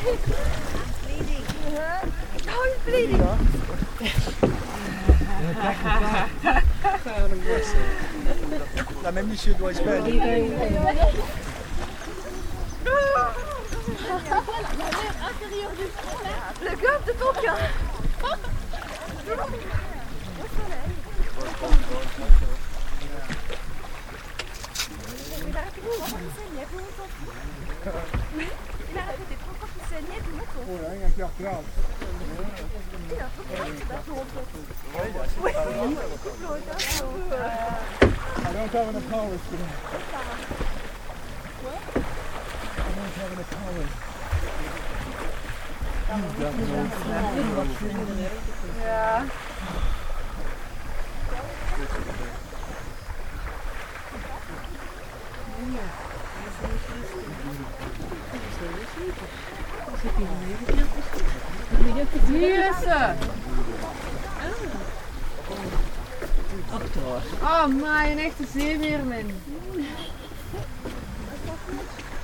bleeding. La même issue doit espérer. Le golf de ton cœur. Il a arrêté de trop qu'il saignait, vous m'entendez? Il a arrêté de trop qu'il saignait, vous m'entendez? Oh là, il y a un cœur grave. Il a un peu de bateau en fait. I don't have enough powers today. I don't have enough powers. Ja. Hier is ze! Oh, my, een echte zeemeermin.